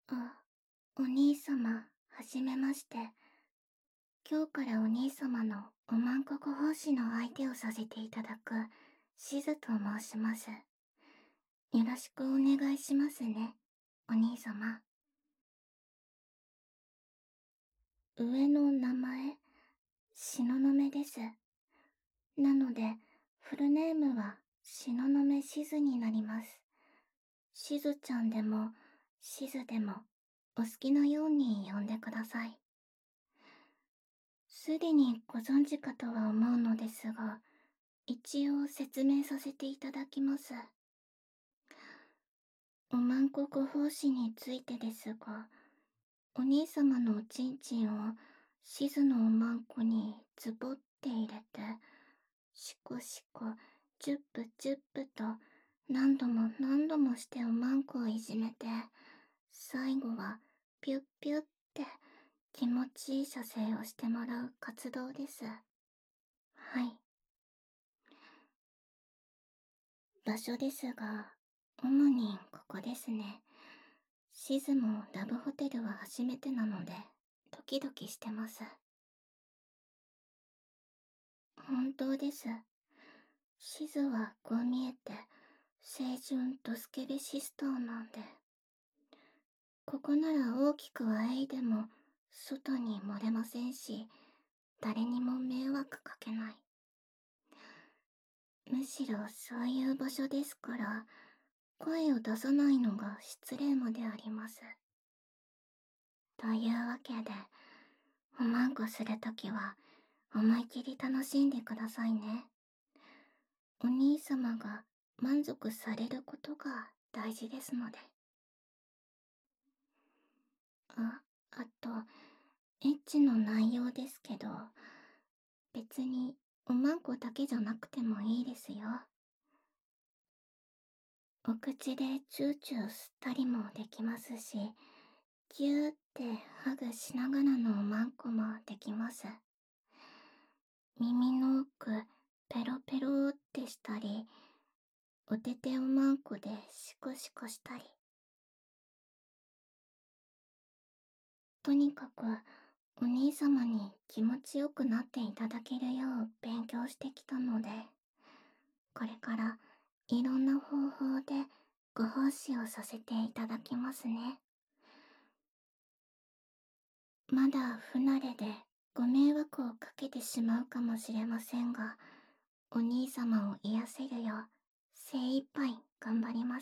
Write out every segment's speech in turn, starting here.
あ、お兄様、はじめまして。今日からお兄様のおまんこご奉仕の相手をさせていただく、しずと申します。よろしくお願いしますね、お兄様。上の名前、東雲です。なので、フルネームは東雲しずになります。しずちゃんでも、しずでも、お好きなように呼んでください。すでにご存知かとは思うのですが、一応説明させていただきます。おまんこご奉仕についてですが、お兄様のおちんちんをしずのおまんこにズボって入れて、シコシコ、ジュップジュップと何度も何度もしておまんこをいじめて、最後はピュッピュッって気持ちいい射精をしてもらう活動です。はい。場所ですが、主にここですね。シズもラブホテルは初めてなので、ドキドキしてます。本当です。シズはこう見えて、清純ドスケベシスターなんで。ここなら大きくあえいでも、外に漏れませんし、誰にも迷惑かけない。むしろそういう場所ですから、声を出さないのが失礼まであります。というわけで、おまんこするときは、思い切り楽しんでくださいね。お兄様が満足されることが大事ですので。あと、エッチの内容ですけど、別におまんこだけじゃなくてもいいですよ。お口でチューチュー吸ったりもできますし、ギューってハグしながらのおまんこもできます。耳の奥、ペロペロってしたり、おてておまんこでシコシコしたり。とにかく、お兄様に気持ちよくなっていただけるよう勉強してきたので、これからいろんな方法でご奉仕をさせていただきますね。まだ不慣れでご迷惑をかけてしまうかもしれませんが、お兄様を癒せるよう精一杯頑張ります。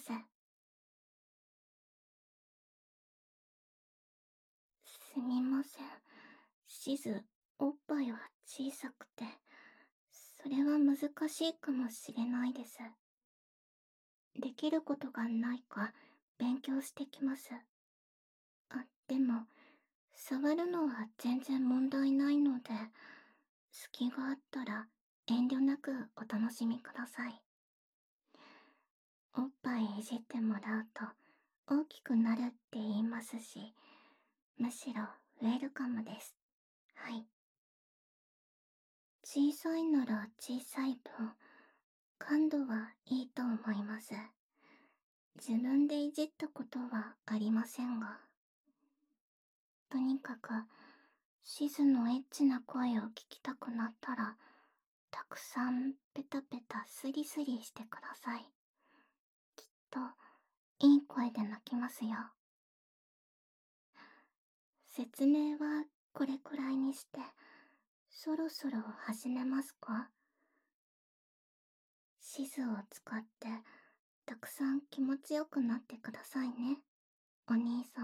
すみません。しず、おっぱいは小さくて、それは難しいかもしれないです。できることがないか勉強してきます。でも、触るのは全然問題ないので、隙があったら遠慮なくお楽しみください。おっぱいいじってもらうと大きくなるって言いますし、むしろウェルカムです。はい。小さいなら小さい分、感度はいいと思います。自分でいじったことはありませんが。とにかく、シズのエッチな声を聞きたくなったら、たくさんペタペタスリスリしてください。きっと、いい声で泣きますよ。説明はこれくらいにして、そろそろ始めますか？シズを使って、たくさん気持ちよくなってくださいね、お兄